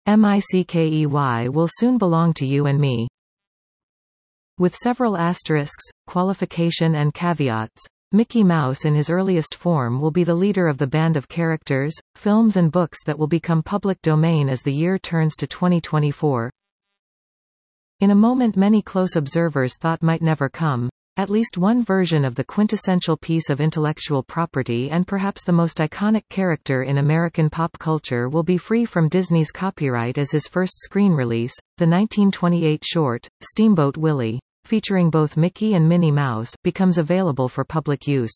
Mickey will soon belong to you and me. With several asterisks, qualification and caveats, Mickey Mouse in his earliest form will be the leader of the band of characters, films and books that will become public domain as the year turns to 2024. In a moment many close observers thought might never come, at least one version of the quintessential piece of intellectual property and perhaps the most iconic character in American pop culture will be free from Disney's copyright as his first screen release, the 1928 short, Steamboat Willie, featuring both Mickey and Minnie Mouse, becomes available for public use.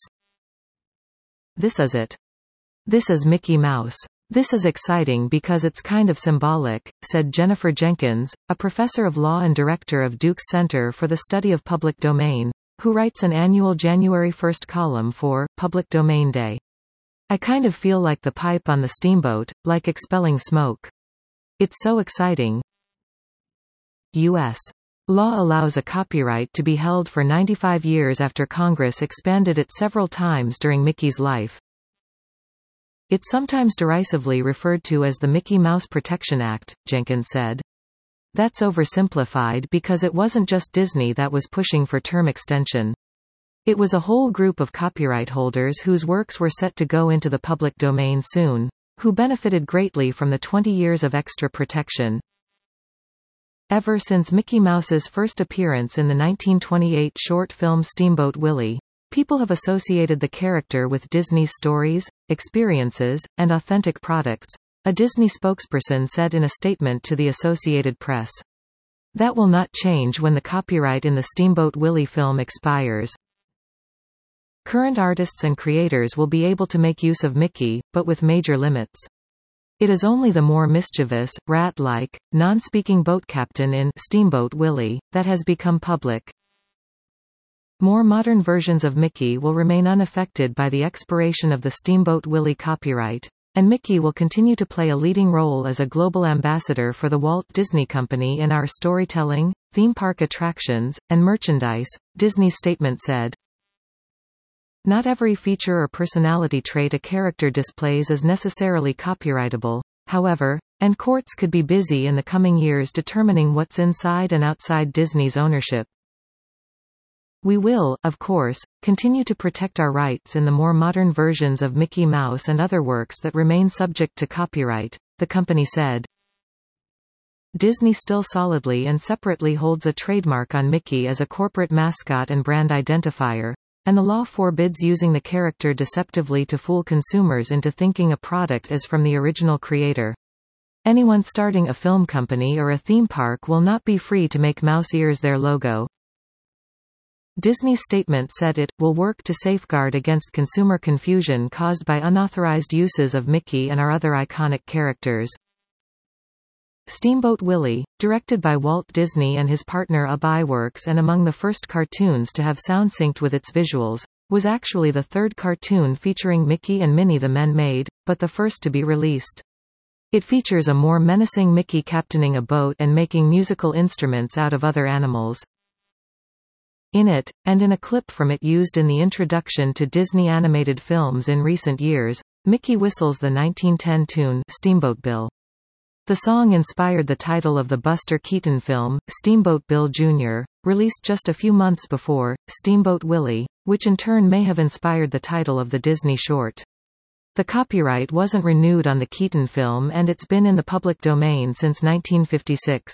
This is it. This is Mickey Mouse. This is exciting because it's kind of symbolic, said Jennifer Jenkins, a professor of law and director of Duke's Center for the Study of Public Domain, who writes an annual January 1st column for Public Domain Day. I kind of feel like the pipe on the steamboat, like expelling smoke. It's so exciting. U.S. law allows a copyright to be held for 95 years after Congress expanded it several times during Mickey's life. It's sometimes derisively referred to as the Mickey Mouse Protection Act, Jenkins said. That's oversimplified because it wasn't just Disney that was pushing for term extension. It was a whole group of copyright holders whose works were set to go into the public domain soon, who benefited greatly from the 20 years of extra protection. Ever since Mickey Mouse's first appearance in the 1928 short film Steamboat Willie, people have associated the character with Disney's stories, experiences, and authentic products, a Disney spokesperson said in a statement to the Associated Press. That will not change when the copyright in the Steamboat Willie film expires. Current artists and creators will be able to make use of Mickey, but with major limits. It is only the more mischievous, rat-like, non-speaking boat captain in Steamboat Willie that has become public. More modern versions of Mickey will remain unaffected by the expiration of the Steamboat Willie copyright, and Mickey will continue to play a leading role as a global ambassador for the Walt Disney Company in our storytelling, theme park attractions, and merchandise, Disney's statement said. Not every feature or personality trait a character displays is necessarily copyrightable, however, and courts could be busy in the coming years determining what's inside and outside Disney's ownership. We will, of course, continue to protect our rights in the more modern versions of Mickey Mouse and other works that remain subject to copyright, the company said. Disney still solidly and separately holds a trademark on Mickey as a corporate mascot and brand identifier, and the law forbids using the character deceptively to fool consumers into thinking a product is from the original creator. Anyone starting a film company or a theme park will not be free to make mouse ears their logo. Disney's statement said it will work to safeguard against consumer confusion caused by unauthorized uses of Mickey and our other iconic characters. Steamboat Willie, directed by Walt Disney and his partner UB Iwerks and among the first cartoons to have sound synced with its visuals, was actually the third cartoon featuring Mickey and Minnie the Men made, but the first to be released. It features a more menacing Mickey captaining a boat and making musical instruments out of other animals. In it, and in a clip from it used in the introduction to Disney animated films in recent years, Mickey whistles the 1910 tune Steamboat Bill. The song inspired the title of the Buster Keaton film, Steamboat Bill Jr., released just a few months before, Steamboat Willie, which in turn may have inspired the title of the Disney short. The copyright wasn't renewed on the Keaton film and it's been in the public domain since 1956.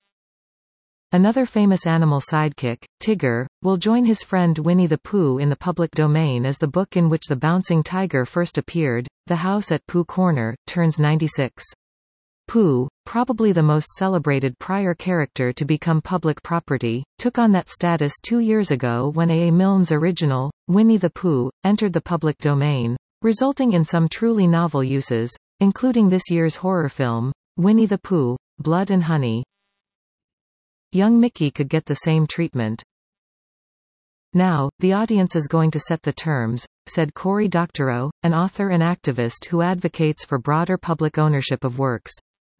Another famous animal sidekick, Tigger, will join his friend Winnie the Pooh in the public domain as the book in which the bouncing tiger first appeared, The House at Pooh Corner, turns 96. Pooh, probably the most celebrated prior character to become public property, took on that status 2 years ago when A. Milne's original, Winnie the Pooh, entered the public domain, resulting in some truly novel uses, including this year's horror film, Winnie the Pooh, Blood and Honey. Young Mickey could get the same treatment. Now, the audience is going to set the terms, said Cory Doctorow, an author and activist who advocates for broader public ownership of works.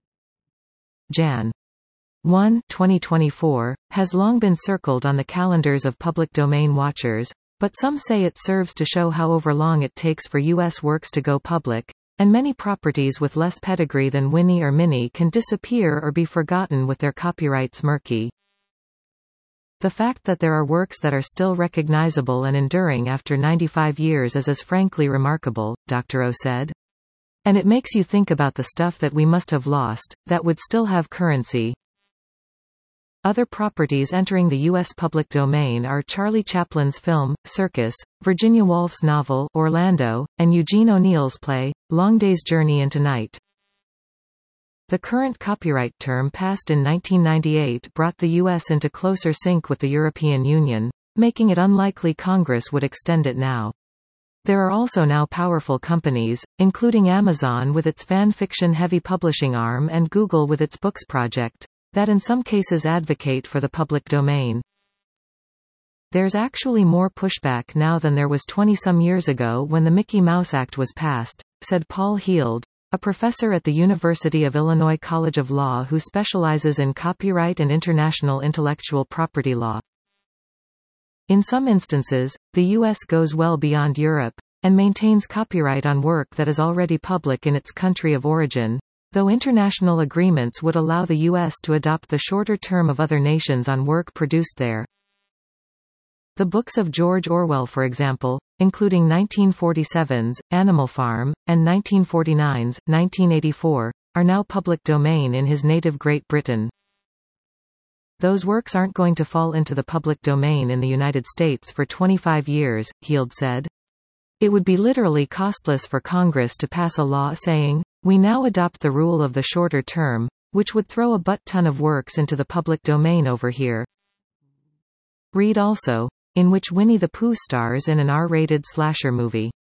Jan. 1, 2024, has long been circled on the calendars of public domain watchers, but some say it serves to show how overlong it takes for U.S. works to go public, And many properties with less pedigree than Winnie or Minnie can disappear or be forgotten with their copyrights murky. The fact that there are works that are still recognizable and enduring after 95 years is frankly remarkable, Dr. O said. And it makes you think about the stuff that we must have lost, that would still have currency. Other properties entering the U.S. public domain are Charlie Chaplin's film, Circus, Virginia Woolf's novel, Orlando, and Eugene O'Neill's play, Long Day's Journey into Night. The current copyright term passed in 1998 brought the U.S. into closer sync with the European Union, making it unlikely Congress would extend it now. There are also now powerful companies, including Amazon with its fan fiction-heavy publishing arm and Google with its books project, that in some cases advocate for the public domain. There's actually more pushback now than there was 20-some years ago when the Mickey Mouse Act was passed, said Paul Heald, a professor at the University of Illinois College of Law who specializes in copyright and international intellectual property law. In some instances, the U.S. goes well beyond Europe, and maintains copyright on work that is already public in its country of origin, though international agreements would allow the U.S. to adopt the shorter term of other nations on work produced there. The books of George Orwell, for example, including 1947's, Animal Farm, and 1949's, 1984, are now public domain in his native Great Britain. Those works aren't going to fall into the public domain in the United States for 25 years, Heald said. It would be literally costless for Congress to pass a law saying, we now adopt the rule of the shorter term, which would throw a butt-ton of works into the public domain over here. Read also, in which Winnie the Pooh stars in an R-rated slasher movie.